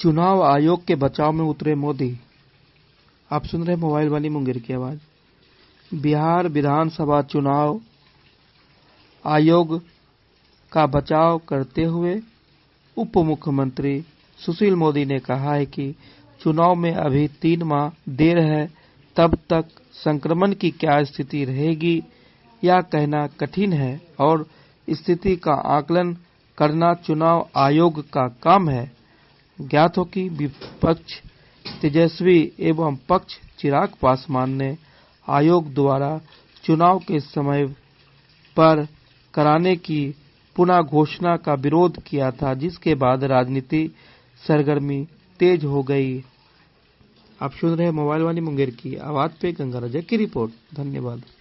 चुनाव आयोग के बचाव में उतरे मोदी। आप सुन रहे मोबाइल वाली मुंगेर की आवाज। बिहार विधानसभा चुनाव आयोग का बचाव करते हुए उप मुख्यमंत्री सुशील मोदी ने कहा है कि चुनाव में अभी 3 माह देर है, तब तक संक्रमण की क्या स्थिति रहेगी यह कहना कठिन है और स्थिति का आकलन करना चुनाव आयोग का काम है। ज्ञात हो कि विपक्ष तेजस्वी एवं पक्ष चिराग पासवान ने आयोग द्वारा चुनाव के समय पर कराने की पुनः घोषणा का विरोध किया था, जिसके बाद राजनीति सरगर्मी तेज हो गई। आप सुन रहे मोबाइल वाली मुंगेर की आवाज पे गंगा राजा की रिपोर्ट। धन्यवाद।